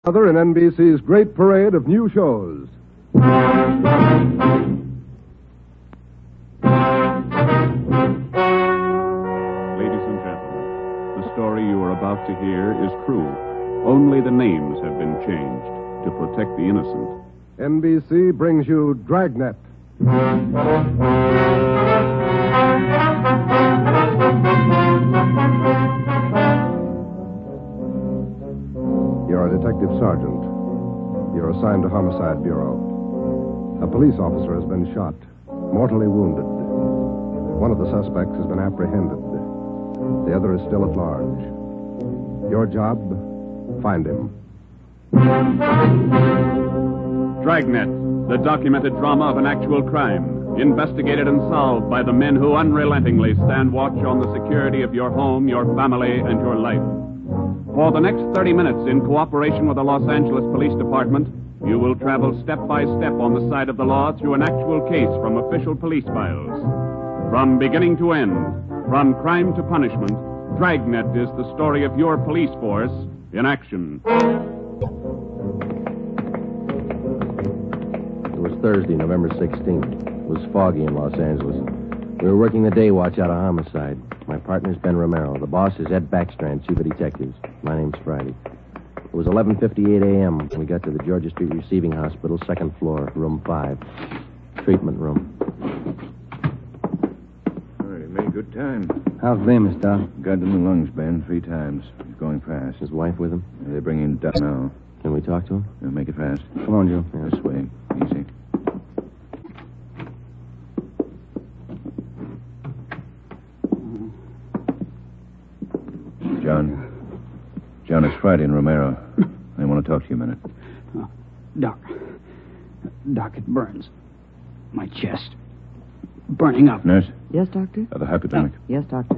Other in NBC's great parade of new shows. Ladies and gentlemen, the story you are about to hear is true. Only the names have been changed to protect the innocent. NBC brings you Dragnet. You're a detective sergeant. You're assigned to Homicide Bureau. A police officer has been shot, mortally wounded. One of the suspects has been apprehended. The other is still at large. Your job, find him. Dragnet, the documented drama of an actual crime, investigated and solved by the men who unrelentingly stand watch on the security of your home, your family, and your life. For the next 30 minutes, in cooperation with the Los Angeles Police Department, you will travel step by step on the side of the law through an actual case from official police files. From beginning to end, from crime to punishment, Dragnet is the story of your police force in action. It was Thursday, November 16th. It was foggy in Los Angeles. We were working the day watch out of Homicide. My partner's Ben Romero. The boss is Ed Backstrand, chief of detectives. My name's Friday. It was 11:58 a.m. when we got to the Georgia Street Receiving Hospital, second floor, room 5. Treatment room. All right, he made good time. How's Bemis, Doc? Got in the lungs, Ben, 3 times. He's going fast. His wife with him? They're bringing him down now. Can we talk to him? Make it fast. Come on, Joe. This way. Easy. John, it's Friday and Romero. I want to talk to you a minute. Doc, it burns. My chest. Burning up. Nurse? Yes, Doctor? The hypodermic. Yes, Doctor.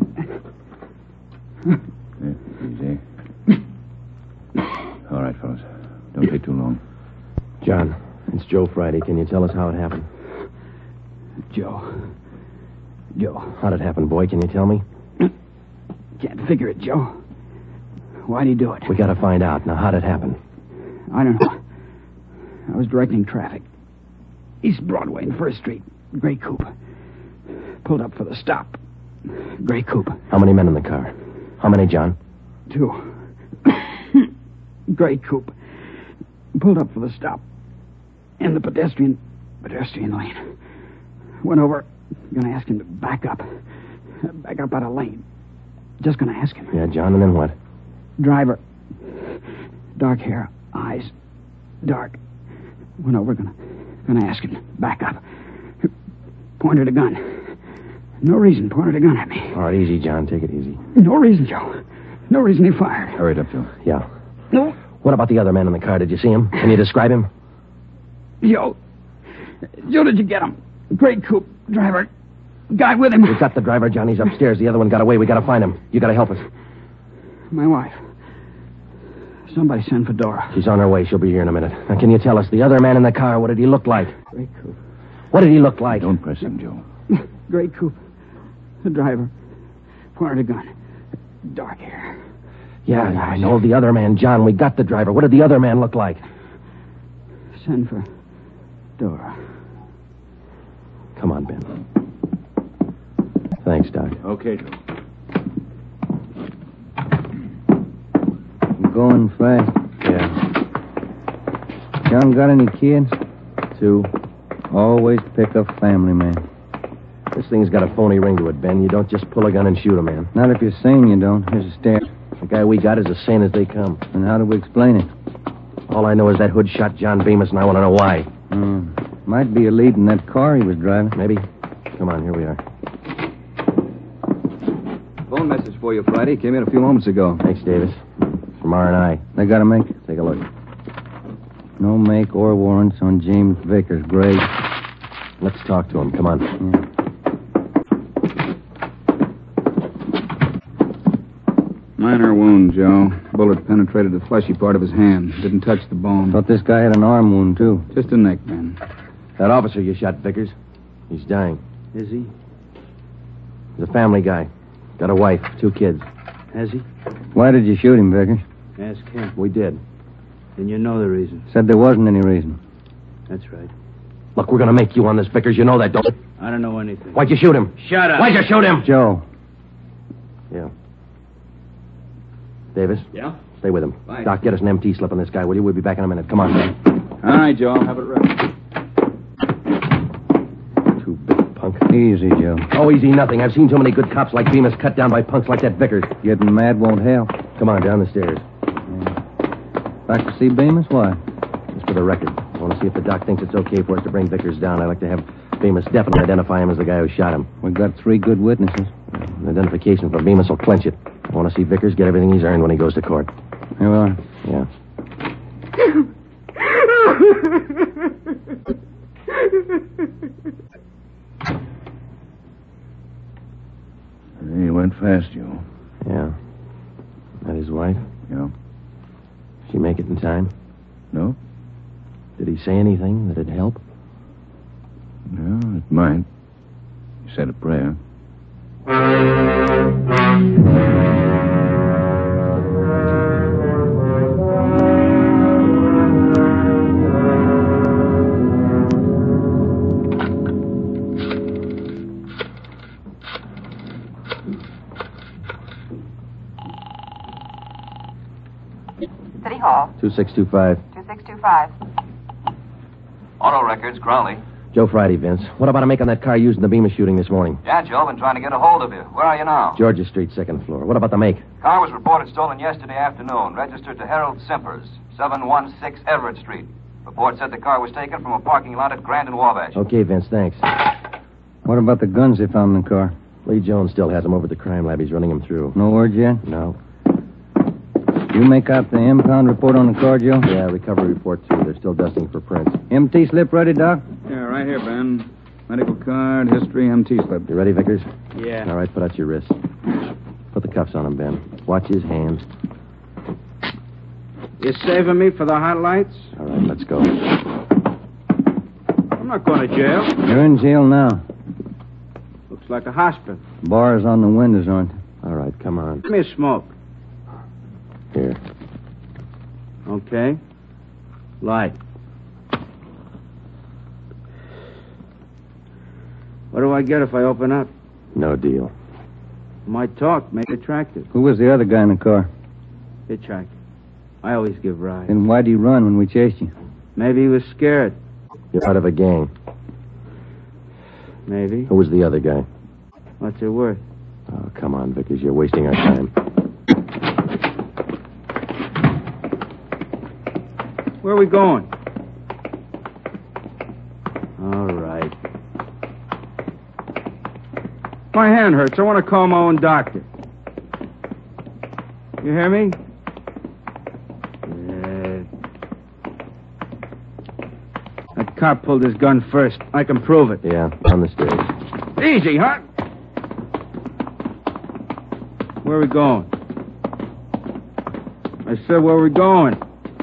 Easy. All right, fellas. Don't take too long. John, it's Joe Friday. Can you tell us how it happened? Joe. How'd it happen, boy? Can you tell me? Can't figure it, Joe. Why'd he do it? We gotta find out. Now, how'd it happen? I don't know. I was directing traffic. East Broadway and First Street. Gray coupe. Pulled up for the stop. Gray coupe. How many men in the car? How many, John? 2. Gray coupe. Pulled up for the stop. In the pedestrian lane. Went over. Gonna ask him to back up. Back up out of lane. Just gonna ask him. Yeah, John, and then what? Driver. Dark hair. Eyes. Dark. Went over. Gonna ask him to back up. Pointed a gun. No reason. Pointed a gun at me. All right, easy, John. Take it easy. No reason, Joe. No reason he fired. Hurry it up, Joe. Yeah. No. What about the other man in the car? Did you see him? Can you describe him? Joe, did you get him? Gray coupe. Driver. Guy with him. We've got the driver, John. He's upstairs. The other one got away. We gotta find him. You gotta help us. My wife. Somebody send for Dora. She's on her way. She'll be here in a minute. Now, can you tell us, the other man in the car, what did he look like? Gray coupe. What did he look like? Don't press him, Joe. Gray coupe. The driver. Pointed a gun. Dark hair. Yeah, I know. The other man, John. We got the driver. What did the other man look like? Send for Dora. Come on, Ben. Thanks, Doc. Okay, Joe. Going fast. Yeah. John got any kids? 2. Always pick a family man. This thing's got a phony ring to it, Ben. You don't just pull a gun and shoot a man. Not if you're sane, you don't. Here's a stare. The guy we got is as sane as they come. And how do we explain it? All I know is that hood shot John Bemis, and I want to know why. Might be a lead in that car he was driving. Maybe. Come on, here we are. Phone message for you, Friday. Came in a few moments ago. Thanks, Davis. From R&I. They got to make Take a look. no make or warrants on James Vickers, Gray. Let's talk to him. Come on. Minor wound, Joe. Bullet penetrated the fleshy part of his hand. Didn't touch the bone. Thought this guy had an arm wound, too. Just a neck, man. That officer you shot, Vickers, he's dying. Is he? He's a family guy. Got a wife, 2 kids. Has he? Why did you shoot him, Vickers? Ask him. We did. Then you know the reason. Said there wasn't any reason. That's right. Look, we're going to make you on this, Vickers. You know that, don't you? I don't know anything. Why'd you shoot him? Shut up. Why'd you shoot him? Joe. Yeah. Davis? Yeah? Stay with him. Fine. Doc, get us an MT slip on this guy, will you? We'll be back in a minute. Come on, man. All right, Joe. I'll have it ready. Too big, punk. Easy, Joe. Oh, easy nothing. I've seen too many good cops like Bemis cut down by punks like that Vickers. Getting mad won't help. Come on, down the stairs. Back to see Bemis? Why? Just for the record. I want to see if the doc thinks it's okay for us to bring Vickers down. I'd like to have Bemis definitely identify him as the guy who shot him. We've got 3 good witnesses. An identification from Bemis will clinch it. I want to see Vickers get everything he's earned when he goes to court. Here we are. Yeah. He went fast, Joe. Yeah. That his wife? Yeah. She make it in time? No? Did he say anything that'd help? No, it might. He said a prayer. City Hall. 2625. 2625. Auto Records, Crowley. Joe Friday, Vince. What about a make on that car used in the Bemis shooting this morning? Yeah, Joe, been trying to get a hold of you. Where are you now? Georgia Street, 2nd floor. What about the make? Car was reported stolen yesterday afternoon. Registered to Harold Simpers, 716 Everett Street. Report said the car was taken from a parking lot at Grand and Wabash. Okay, Vince, thanks. What about the guns they found in the car? Lee Jones still has them over at the crime lab. He's running them through. No word yet? No. You make out the impound report on the car, Joe? Yeah, recovery report, too. They're still dusting for prints. MT slip ready, Doc? Yeah, right here, Ben. Medical card, history, MT slip. You ready, Vickers? Yeah. All right, put out your wrists. Put the cuffs on him, Ben. Watch his hands. You saving me for the highlights? All right, let's go. I'm not going to jail. You're in jail now. Looks like a hospital. Bars on the windows, aren't there? All right, come on. Give me a smoke. Here. Okay. Light. What do I get if I open up? No deal. My talk, make it attractive. Who was the other guy in the car? Hitchhiker. I always give rides. And why'd he run when we chased you? Maybe he was scared. You're out of a gang. Maybe. Who was the other guy? What's it worth? Oh, come on, Vickers. You're wasting our time. Where are we going? All right. My hand hurts. I want to call my own doctor. You hear me? Yeah. That cop pulled his gun first. I can prove it. Yeah, on the stairs. Easy, huh? Where are we going? I said, where are we going?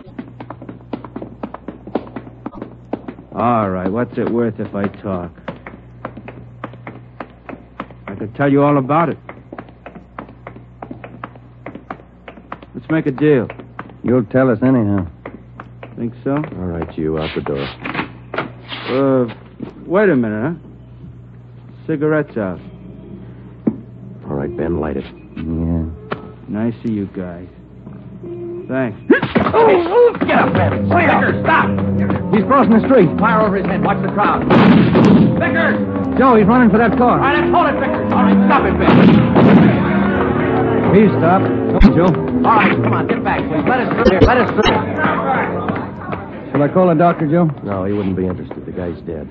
All right, what's it worth if I talk? I could tell you all about it. Let's make a deal. You'll tell us anyhow. Think so? All right, you out the door. Wait a minute, huh? Cigarette's out. All right, Ben, light it. Yeah. Nice of you guys. Thanks. Get up, Ben. Vickers, stop! He's crossing the street. Fire over his head. Watch the crowd. Vickers! Joe, he's running for that car. All right, let's hold it, Vickers. All right, stop it, Ben. He's stopped. Come on, Joe. All right, come on, get back, please. Let us through here. Let us through. Shall I call a doctor, Joe? No, he wouldn't be interested. The guy's dead.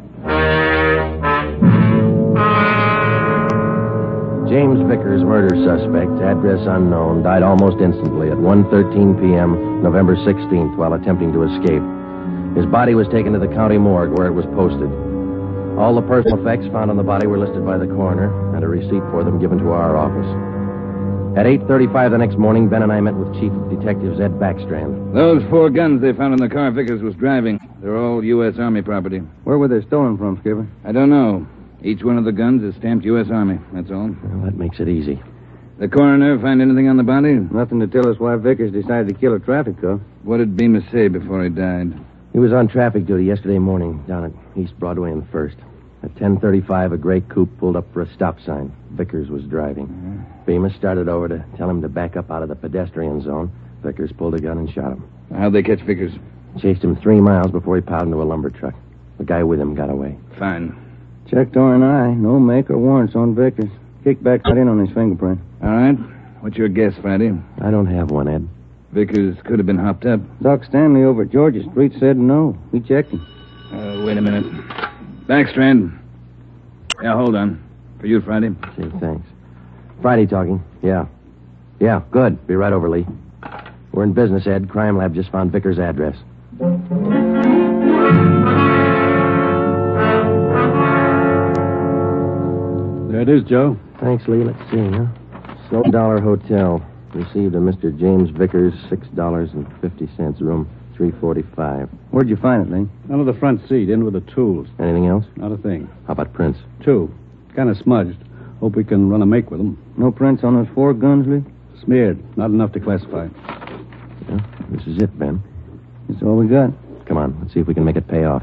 James Vickers, murder suspect, address unknown, died almost instantly at 1:13 p.m., November 16th, while attempting to escape. His body was taken to the county morgue, where it was posted. All the personal effects found on the body were listed by the coroner, and a receipt for them given to our office. At 8:35 the next morning, Ben and I met with Chief of Detectives Ed Backstrand. Those 4 guns they found in the car Vickers was driving. They're all U.S. Army property. Where were they stolen from, Skipper? I don't know. Each one of the guns is stamped U.S. Army, that's all. Well, that makes it easy. The coroner find anything on the body? Nothing to tell us why Vickers decided to kill a traffic cop. What did Bemis say before he died? He was on traffic duty yesterday morning down at East Broadway and First. At 10:35, a gray coupe pulled up for a stop sign. Vickers was driving. Bemis started over to tell him to back up out of the pedestrian zone. Vickers pulled a gun and shot him. How'd they catch Vickers? Chased him 3 miles before he piled into a lumber truck. The guy with him got away. Fine. Checked R&I. No make or warrants on Vickers. Kicked back right in on his fingerprint. All right. What's your guess, Friday? I don't have one, Ed. Vickers could have been hopped up. Doc Stanley over at Georgia Street said no. We checked him. Wait a minute. Backstrand. Yeah, hold on. For you, Friday. Gee, thanks. Friday talking. Yeah. Yeah, good. Be right over, Lee. We're in business, Ed. Crime Lab just found Vickers' address. There it is, Joe. Thanks, Lee. Let's see, huh? Silver Dollar Hotel. Received a Mr. James Vickers, $6.50, room 345. Where'd you find it, Lee? Under the front seat, in with the tools. Anything else? Not a thing. How about prints? 2. Kind of smudged. Hope we can run a make with them. No prints on those 4 guns, Lee? Smeared. Not enough to classify. Yeah, this is it, Ben. That's all we got. Come on, let's see if we can make it pay off.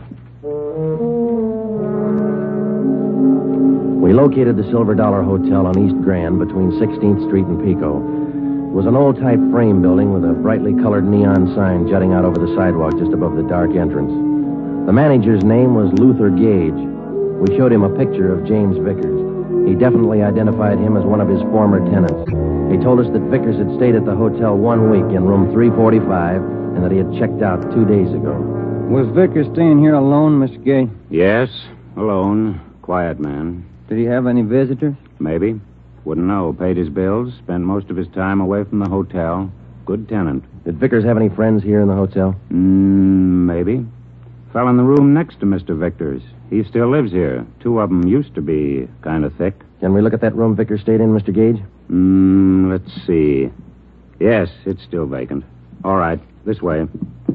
We located the Silver Dollar Hotel on East Grand between 16th Street and Pico. It was an old-type frame building with a brightly colored neon sign jutting out over the sidewalk just above the dark entrance. The manager's name was Luther Gage. We showed him a picture of James Vickers. He definitely identified him as one of his former tenants. He told us that Vickers had stayed at the hotel 1 week in room 345 and that he had checked out 2 days ago. Was Vickers staying here alone, Mr. Gay? Yes, alone. Quiet man. Did he have any visitors? Maybe. Wouldn't know. Paid his bills. Spent most of his time away from the hotel. Good tenant. Did Vickers have any friends here in the hotel? Maybe. Fell in the room next to Mr. Vickers. He still lives here. 2 of them used to be kind of thick. Can we look at that room Vickers stayed in, Mr. Gage? Let's see. Yes, it's still vacant. All right. This way.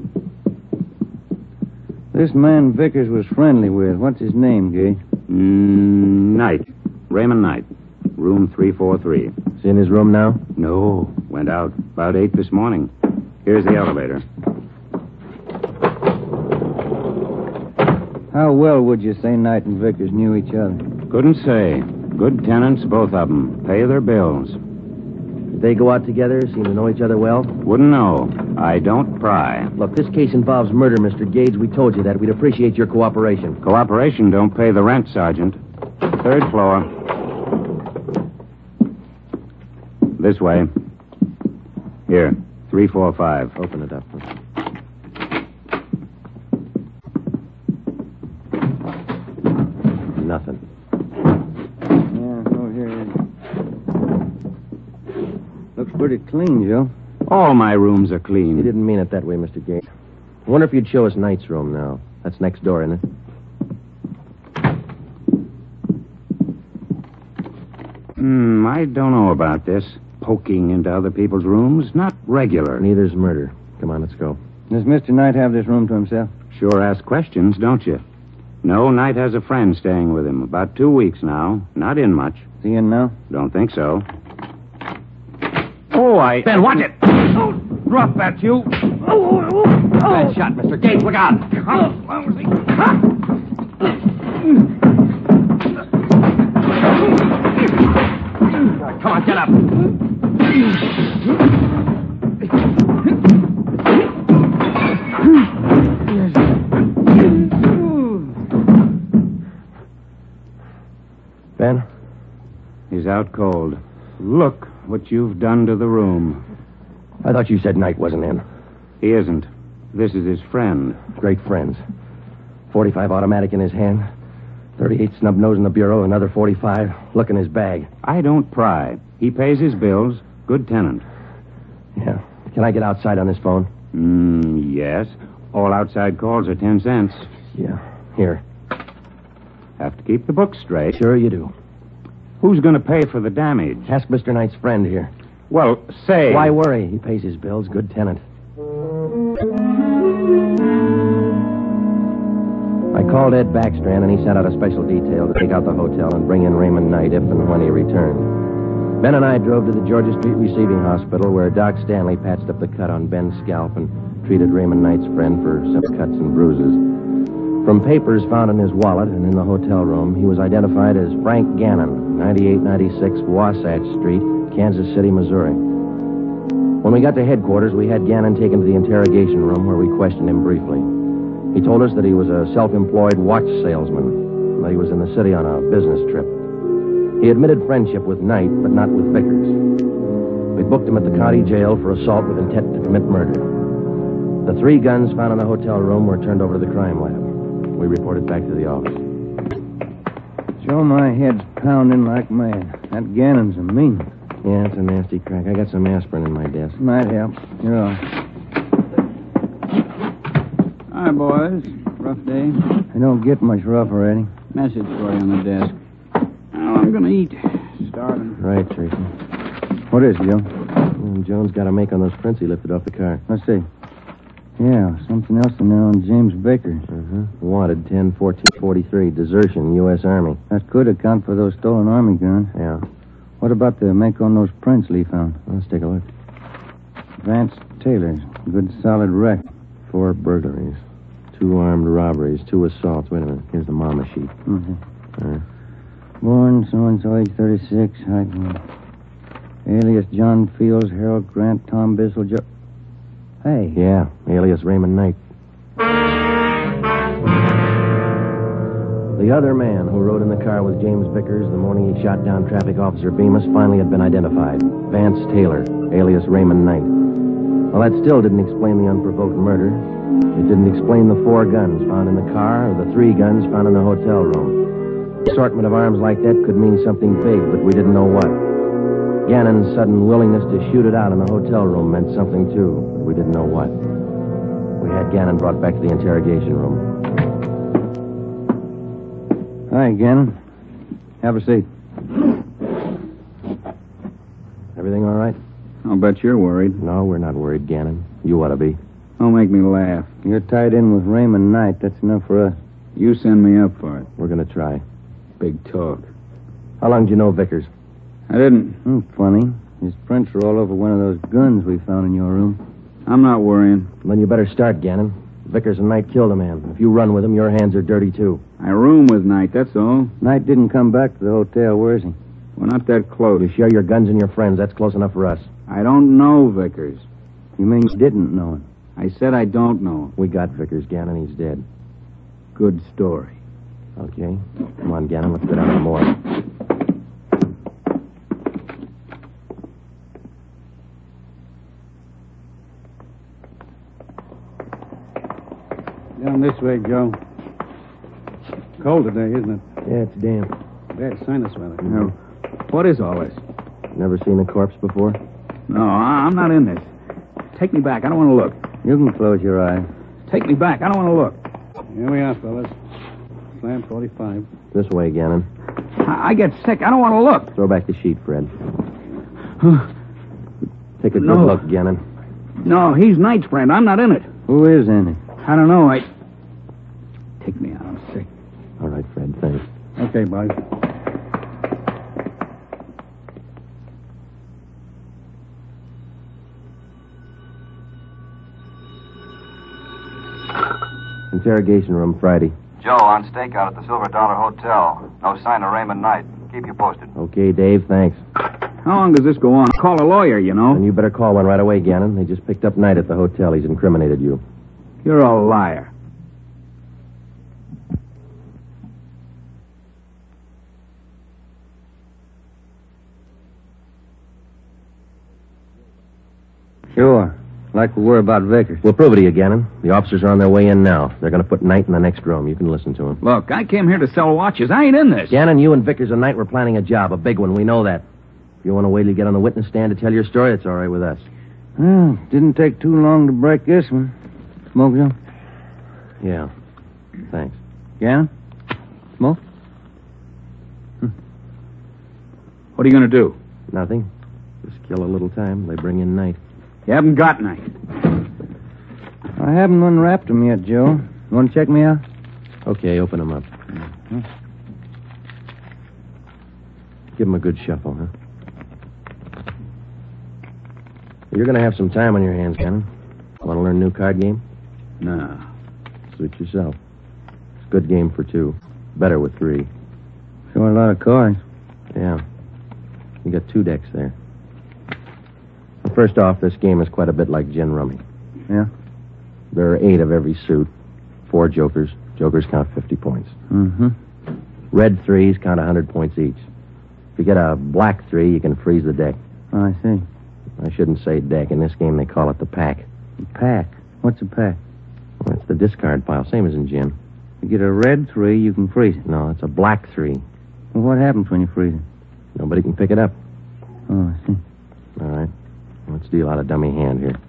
This man Vickers was friendly with. What's his name, Gage? Knight. Raymond Knight. Room 343. Is he in his room now? No. Went out about 8 this morning. Here's the elevator. How well would you say Knight and Vickers knew each other? Couldn't say. Good tenants, both of them. Pay their bills. Did they go out together? Seem to know each other well? Wouldn't know. I don't pry. Look, this case involves murder, Mr. Gage. We told you that. We'd appreciate your cooperation. Cooperation don't pay the rent, Sergeant. 3rd floor. This way. Here, 345. Open it up. Nothing. Yeah, over here. Looks pretty clean, Joe. All my rooms are clean. You didn't mean it that way, Mr. Gage. I wonder if you'd show us Knight's room now. That's next door, isn't it? I don't know about this. Poking into other people's rooms. Not regular. Neither's murder. Come on, let's go. Does Mr. Knight have this room to himself? Sure ask questions, don't you? No, Knight has a friend staying with him. About 2 weeks now. Not in much. Is he in now? Don't think so. Ben, watch it! Oh, drop that, you! Bad shot, Mr. Gage. Look out! Come on, get up. Ben? He's out cold. Look what you've done to the room. I thought you said Knight wasn't in. He isn't. This is his friend. Great friends. 45 automatic in his hand. 38 snub nose in the bureau. Another 45. Look in his bag. I don't pry. He pays his bills. Good tenant. Yeah. Can I get outside on this phone? Yes. All outside calls are 10 cents. Yeah. Here. Have to keep the books straight. Sure you do. Who's going to pay for the damage? Ask Mr. Knight's friend here. Well, say... Why worry? He pays his bills. Good tenant. I called Ed Backstrand, and he sent out a special detail to take out the hotel and bring in Raymond Knight if and when he returned. Ben and I drove to the Georgia Street Receiving Hospital where Doc Stanley patched up the cut on Ben's scalp and treated Raymond Knight's friend for some cuts and bruises. From papers found in his wallet and in the hotel room, he was identified as Frank Gannon, 9896 Wasatch Street, Kansas City, Missouri. When we got to headquarters, we had Gannon taken to the interrogation room where we questioned him briefly. He told us that he was a self-employed watch salesman, and that he was in the city on a business trip. He admitted friendship with Knight, but not with Vickers. We booked him at the county jail for assault with intent to commit murder. The 3 guns found in the hotel room were turned over to the crime lab. We reported back to the office. Joe, my head's pounding like mad. That Gannon's a mean one. Yeah, it's a nasty crack. I got some aspirin in my desk. Might help. You're all. Hi, boys. Rough day. I don't get much rougher, Eddie. Message for you on the desk. Well, I'm going to eat. Starving. Right, Tracy. What is it, Joe? Jones got a make on those prints he lifted off the car. Let's see. Yeah, something else in there on James Vickers. Wanted 10-14-43, desertion, U.S. Army. That could account for those stolen Army guns. Yeah. What about the make on those prints Lee found? Let's take a look. Vance Taylor's. Good solid wreck. 4 burglaries. 2 armed robberies. 2 assaults. Wait a minute. Here's the mama sheet. Born so-and-so, age 36. Height. Alias John Fields, Harold Grant, Tom Bissell, Joe... Hey. Yeah, alias Raymond Knight. The other man who rode in the car with James Vickers the morning he shot down Traffic Officer Bemis finally had been identified. Vance Taylor, alias Raymond Knight. Well, that still didn't explain the unprovoked murder. It didn't explain the 4 guns found in the car or the 3 guns found in the hotel room. An assortment of arms like that could mean something big, but we didn't know what. Gannon's sudden willingness to shoot it out in the hotel room meant something, too, but we didn't know what. We had Gannon brought back to the interrogation room. Hi, Gannon. Have a seat. Everything all right? I'll bet you're worried. No, we're not worried, Gannon. You ought to be. Don't make me laugh. You're tied in with Raymond Knight. That's enough for us. You send me up for it. We're going to try. Big talk. How long did you know Vickers? I didn't. Funny. His prints are all over one of those guns we found in your room. I'm not worrying. Then you better start, Gannon. Vickers and Knight killed a man. If you run with him, your hands are dirty, too. I room with Knight, that's all. Knight didn't come back to the hotel. Where is he? We're not that close. You share your guns and your friends. That's close enough for us. I don't know Vickers. You mean you didn't know him? I said I don't know him. We got Vickers, Gannon. He's dead. Good story. Okay. Come on, Gannon. Let's go down to the morgue. Down this way, Joe. Cold today, isn't it? Yeah, it's damp. Bad sinus weather. Now, what is all this? Never seen a corpse before? No, I'm not in this. Take me back. I don't want to look. You can close your eyes. Take me back. I don't want to look. Here we are, fellas. Slam 45. This way, Gannon. I get sick. I don't want to look. Throw back the sheet, Fred. Take a good look, Gannon. No, he's Knight's friend. I'm not in it. Who is in it? I don't know. Take me out. I'm sick. All right, Fred. Thanks. Okay, boys. Interrogation room, Friday. Joe, on stakeout at the Silver Dollar Hotel. No sign of Raymond Knight. Keep you posted. Okay, Dave. Thanks. How long does this go on? Call a lawyer, you know. And you better call one right away, Gannon. They just picked up Knight at the hotel. He's incriminated you. You're a liar. Sure. Like we were about Vickers. We'll prove it to you, Gannon. The officers are on their way in now. They're going to put Knight in the next room. You can listen to him. Look, I came here to sell watches. I ain't in this. Gannon, you and Vickers and Knight were planning a job, a big one. We know that. If you want to wait till you get on the witness stand to tell your story, it's all right with us. Well, didn't take too long to break this one. Smoke, Joe? Yeah. Thanks. Gannon? Smoke? What are you going to do? Nothing. Just kill a little time. They bring in Knight. You haven't got Knight. I haven't unwrapped him yet, Joe. You want to check me out? Okay, open him up. Give him a good shuffle, huh? You're going to have some time on your hands, Gannon. Want to learn a new card game? No. Suit yourself. It's a good game for two. Better with three. Sure, a lot of cards. Yeah. You got 2 decks there. Well, first off, this game is quite a bit like gin rummy. Yeah? There are 8 of every suit. 4 jokers. Jokers count 50 points. Mm-hmm. Red 3s count 100 points each. If you get a black 3, you can freeze the deck. Oh, I see. I shouldn't say deck. In this game, they call it the pack. The pack? What's a pack? Well, it's the discard pile, same as in gin. You get a red 3, you can freeze it. No, it's a black 3. Well, what happens when you freeze it? Nobody can pick it up. Oh, I see. All right. Let's deal out a dummy hand here.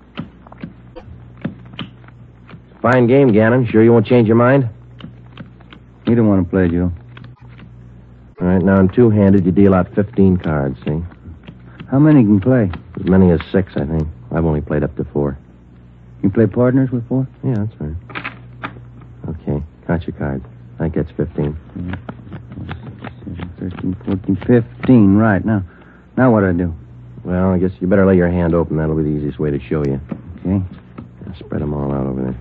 Fine game, Gannon. Sure you won't change your mind? You don't want to play, Joe. All right, now in two-handed, you deal out 15 cards, see? How many can play? As many as 6, I think. I've only played up to 4. You play partners with 4? Yeah, that's right. Okay, count your cards. That gets 15. 13, 14, 15. Right, now what do I do? Well, I guess you better lay your hand open. That'll be the easiest way to show you. Okay. Now, spread them all out over there.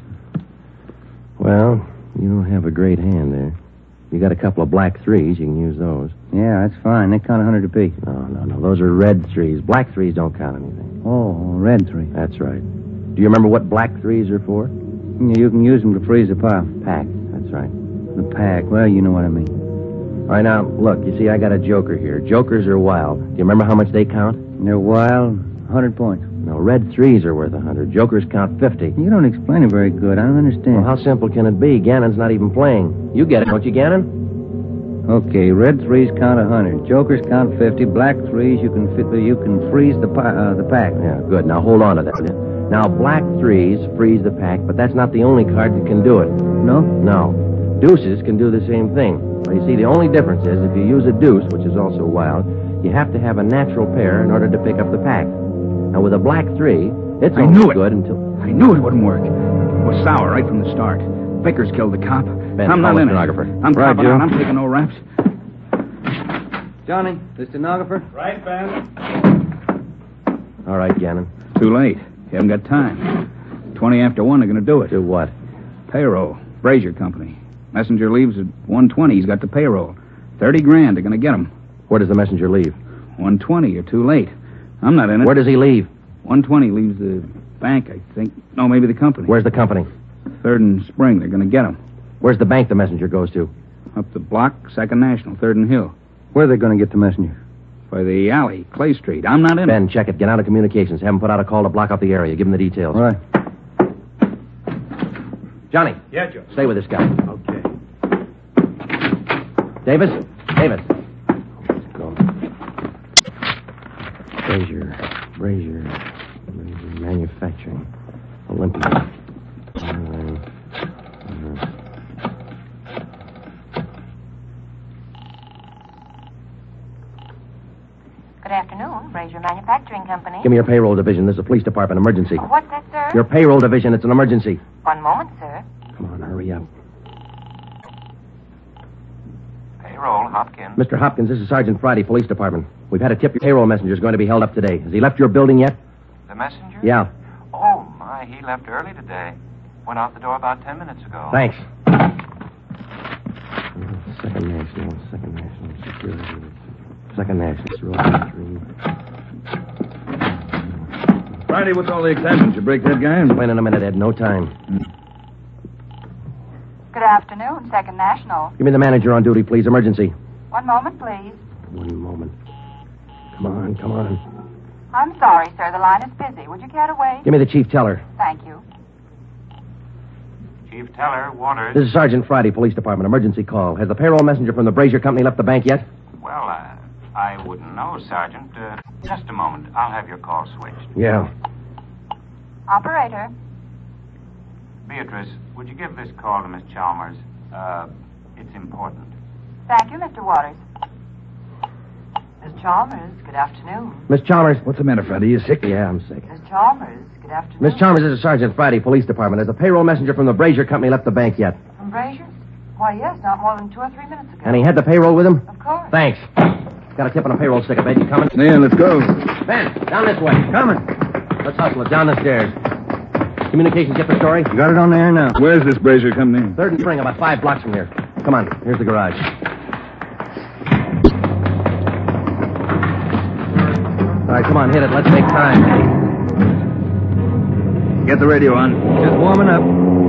Well, you don't have a great hand there. You got a couple of black 3s. You can use those. Yeah, that's fine. They count 100 apiece. No. Those are red 3s. Black 3s don't count anything. Oh, red 3. That's right. Do you remember what black 3s are for? Yeah, you can use them to freeze a pile. Pack. That's right. The pack. Well, you know what I mean. All right, now, look. You see, I got a joker here. Jokers are wild. Do you remember how much they count? They're wild. 100 points. No, red 3s are worth 100. Jokers count 50. You don't explain it very good. I don't understand. Well, how simple can it be? Gannon's not even playing. You get it, don't you, Gannon? Okay, red 3s count 100. Jokers count 50. Black 3s, you can freeze the pack. Yeah, good. Now hold on to that. Now, black 3s freeze the pack, but that's not the only card that can do it. No? No. Deuces can do the same thing. Well, you see, the only difference is if you use a deuce, which is also wild, you have to have a natural pair in order to pick up the pack. Now, with a black 3, it's only good until... I knew it wouldn't work. It was sour right from the start. Vickers killed the cop. Ben, I'm not in it. stenographer. I'm Right, copping Joe. out. I'm taking no raps. Johnny, the stenographer? Right, Ben. All right, Gannon. Too late. You haven't got time. 20 after 1, they're going to do it. Do what? Payroll. Brazier Company. Messenger leaves at 1:20. He's got the payroll. 30 grand. They're going to get him. Where does the messenger leave? 1:20. You're too late. I'm not in it. Where does he leave? 1:20 leaves the bank, I think. No, maybe the company. Where's the company? 3rd and Spring. They're going to get him. Where's the bank the messenger goes to? Up the block, 2nd National, 3rd and Hill. Where are they going to get the messenger? By the alley, Clay Street. I'm not in it. Ben, check it. Get out of communications. Have him put out a call to block off the area. Give him the details. All right. Johnny. Yeah, Joe. Stay with this guy. Okay. Davis. Go. Brazier Manufacturing. Olympia. Good afternoon, Brazier Manufacturing Company. Give me your payroll division. This is a police department emergency. What's that, sir? Your payroll division. It's an emergency. One moment, sir. Come on, hurry up. Payroll, Hopkins. Mr. Hopkins, this is Sergeant Friday, Police Department. We've had a tip your payroll messenger's going to be held up today. Has he left your building yet? The messenger? Yeah. Oh, my, he left early today. Went out the door about 10 minutes ago. Thanks. Second National Security. Second National Security. Friday, what's all the excitement? You break that guy? Explain in a minute, Ed. No time. Good afternoon, 2nd National. Give me the manager on duty, please. Emergency. One moment, please. One moment. Come on. I'm sorry, sir. The line is busy. Would you care to wait? Give me the chief teller. Thank you. Chief Teller, Waters. This is Sergeant Friday, Police Department. Emergency call. Has the payroll messenger from the Brazier Company left the bank yet? Well, I wouldn't know, Sergeant. Just a moment. I'll have your call switched. Yeah. Operator. Beatrice, would you give this call to Miss Chalmers? It's important. Thank you, Mr. Waters. Miss Chalmers, good afternoon. Miss Chalmers. What's the matter, Friday? You sick? Yeah, I'm sick. Miss Chalmers, good afternoon. Miss Chalmers, this is Sergeant Friday, Police Department. Has the payroll messenger from the Brazier Company left the bank yet? From Brazier's? Why, yes, not more than 2 or 3 minutes ago. And he had the payroll with him? Of course. Thanks. Got a tip on a payroll sticker, Ben. You coming? Yeah, let's go. Ben, down this way. Coming. Let's hustle it. Down the stairs. Communications get the story? Got it on the air now. Where's this Brazier Company? Third and Spring, about 5 blocks from here. Come on. Here's the garage. All right, come on, hit it. Let's make time. Get the radio on. Just warming up.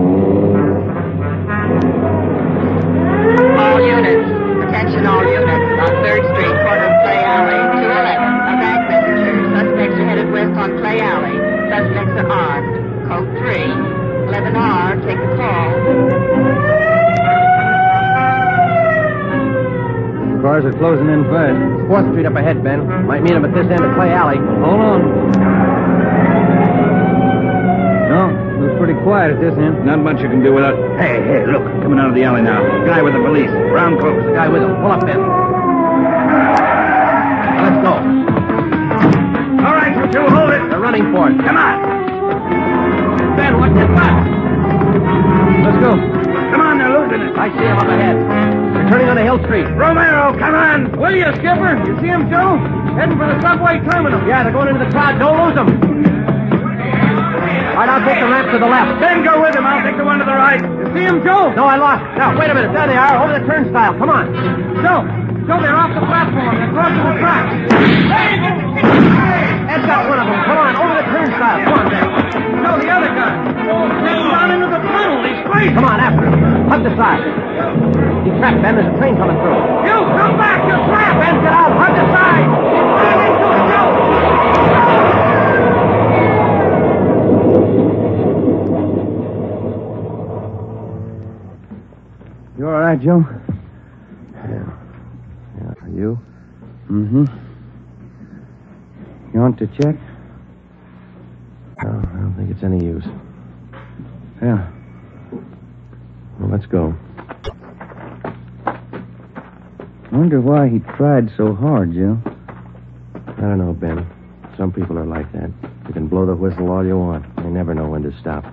All units. Attention all units. On 3rd Street, corner of Clay Alley, 211. A bank messenger. Suspects are headed west on Clay Alley. Suspects are armed. Code 3. 11R. Take the call. Cars are closing in fast. 4th Street up ahead, Ben. Might meet him at this end of Clay Alley. Hold on. No, it was pretty quiet at this end. Not much you can do without... Hey, look. Coming out of the alley now. Guy with the police. Brown clothes. The guy with him. Pull up, Ben. Now, let's go. All right, you two, hold it. They're running for it. Come on. Ben, what's this back? Let's go. Come on, they're losing it. I see him up ahead. They're turning on the Hill Street. Romero, come on. Will you, Skipper? You see him, Joe? Heading for the subway terminal. Yeah, they're going into the crowd. Don't lose them. All right, I'll take the ramp to the left. Ben, go with him. I'll take the one to the right. You see him, Joe? No, I lost. Now, wait a minute. There they are, over the turnstile. Come on. Joe, they're off the platform. They're crossing the track. Ed's got one of them. Come on, over the turnstile. Come on, Ben. Joe, the other guy. He's down into the tunnel. He's straight. Come on, after him. Hug the side. He's trapped, Ben. There's a train coming through. You, come back. You're trapped. Ben, get out. Hug the side. Ram into it, Joe. You all right, Joe? Yeah, you? Mm-hmm. You want to check? No, I don't think it's any use. Yeah. Well, let's go. I wonder why he tried so hard, Joe. I don't know, Ben. Some people are like that. You can blow the whistle all you want. They never know when to stop.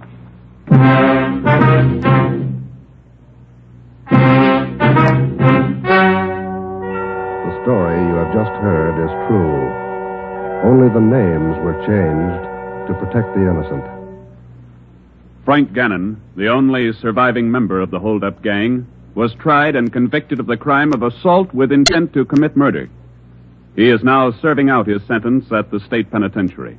The story you have just heard is true. Only the names were changed to protect the innocent. Frank Gannon, the only surviving member of the hold-up gang, was tried and convicted of the crime of assault with intent to commit murder. He is now serving out his sentence at the state penitentiary.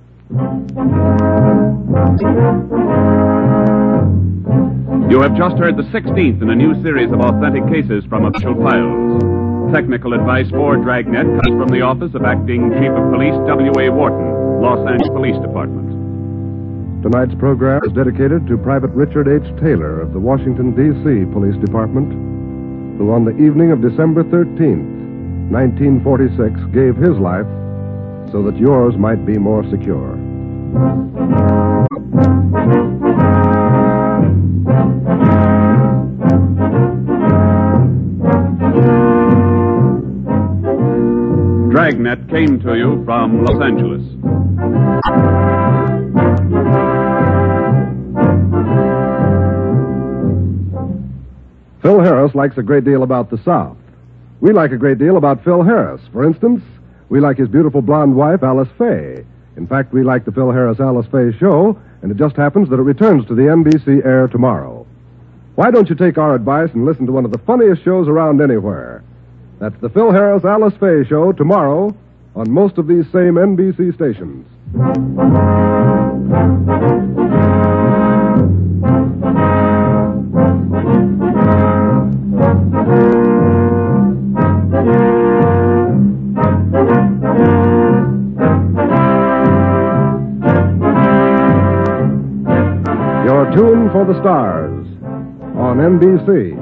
You have just heard the 16th in a new series of authentic cases from official files. Technical advice for Dragnet comes from the office of Acting Chief of Police W.A. Wharton, Los Angeles Police Department. Tonight's program is dedicated to Private Richard H. Taylor of the Washington, D.C. Police Department, who on the evening of December 13th, 1946, gave his life so that yours might be more secure. Dragnet came to you from Los Angeles. Phil Harris likes a great deal about the South. We like a great deal about Phil Harris. For instance, we like his beautiful blonde wife, Alice Faye. In fact, we like the Phil Harris-Alice Faye show, and it just happens that it returns to the NBC air tomorrow. Why don't you take our advice and listen to one of the funniest shows around anywhere? That's the Phil Harris-Alice Faye show tomorrow on most of these same NBC stations. Your tune for the stars on NBC.